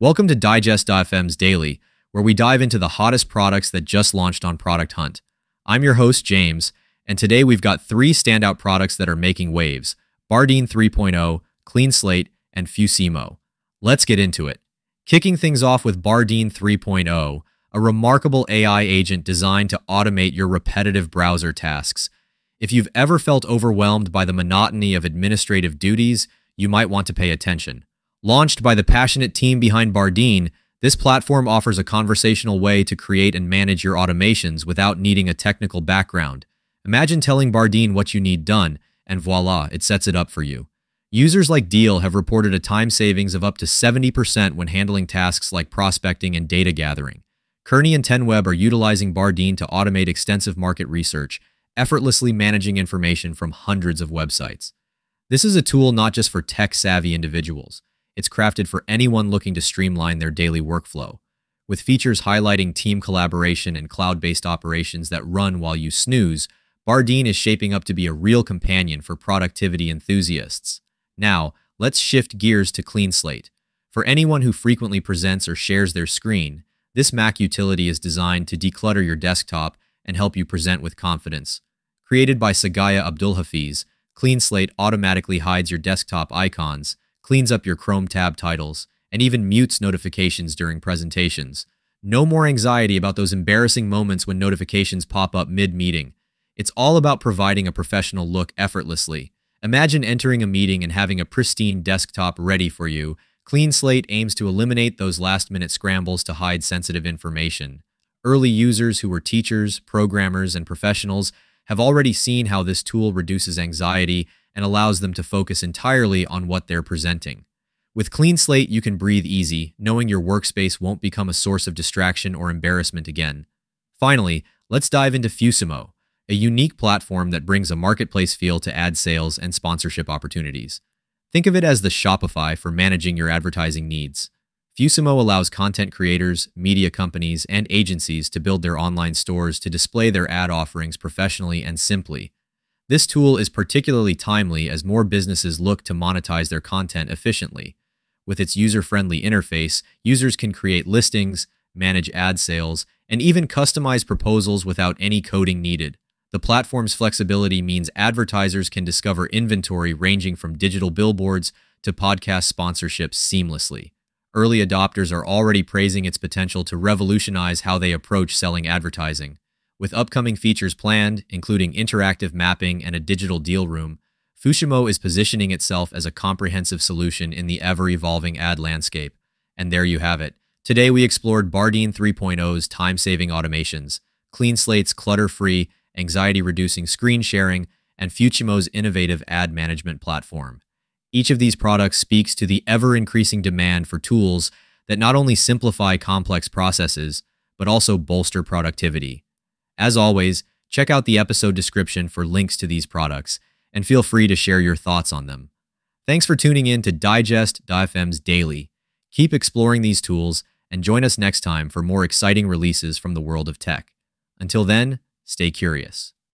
Welcome to Digest.fm's Daily, where we dive into the hottest products that just launched on Product Hunt. I'm your host, James, and today we've got three standout products that are making waves: Bardeen 3.0, Clean Slate, and Fusimo. Let's get into it. Kicking things off with Bardeen 3.0, a remarkable AI agent designed to automate your repetitive browser tasks. If you've ever felt overwhelmed by the monotony of administrative duties, you might want to pay attention. Launched by the passionate team behind Bardeen, this platform offers a conversational way to create and manage your automations without needing a technical background. Imagine telling Bardeen what you need done, and voila, it sets it up for you. Users like Deal have reported a time savings of up to 70% when handling tasks like prospecting and data gathering. Kearney and TenWeb are utilizing Bardeen to automate extensive market research, effortlessly managing information from hundreds of websites. This is a tool not just for tech-savvy individuals. It's crafted for anyone looking to streamline their daily workflow. With features highlighting team collaboration and cloud-based operations that run while you snooze, Bardeen is shaping up to be a real companion for productivity enthusiasts. Now, let's shift gears to Clean Slate. For anyone who frequently presents or shares their screen, this Mac utility is designed to declutter your desktop and help you present with confidence. Created by Sagaya Abdulhafiz, Clean Slate automatically hides your desktop icons, cleans up your Chrome tab titles, and even mutes notifications during presentations. No more anxiety about those embarrassing moments when notifications pop up mid-meeting. It's all about providing a professional look effortlessly. Imagine entering a meeting and having a pristine desktop ready for you. Clean Slate aims to eliminate those last-minute scrambles to hide sensitive information. Early users who were teachers, programmers, and professionals have already seen how this tool reduces anxiety and allows them to focus entirely on what they're presenting. With Clean Slate, you can breathe easy, knowing your workspace won't become a source of distraction or embarrassment again. Finally, let's dive into Fusimo, a unique platform that brings a marketplace feel to ad sales and sponsorship opportunities. Think of it as the Shopify for managing your advertising needs. Fusimo allows content creators, media companies, and agencies to build their online stores to display their ad offerings professionally and simply. This tool is particularly timely as more businesses look to monetize their content efficiently. With its user-friendly interface, users can create listings, manage ad sales, and even customize proposals without any coding needed. The platform's flexibility means advertisers can discover inventory ranging from digital billboards to podcast sponsorships seamlessly. Early adopters are already praising its potential to revolutionize how they approach selling advertising. With upcoming features planned, including interactive mapping and a digital deal room, Fusimo is positioning itself as a comprehensive solution in the ever-evolving ad landscape. And there you have it. Today we explored Bardeen 3.0's time-saving automations, Clean Slate's clutter-free, anxiety-reducing screen sharing, and Fusimo's innovative ad management platform. Each of these products speaks to the ever-increasing demand for tools that not only simplify complex processes, but also bolster productivity. As always, check out the episode description for links to these products, and feel free to share your thoughts on them. Thanks for tuning in to Digest.fm's Daily. Keep exploring these tools, and join us next time for more exciting releases from the world of tech. Until then, stay curious.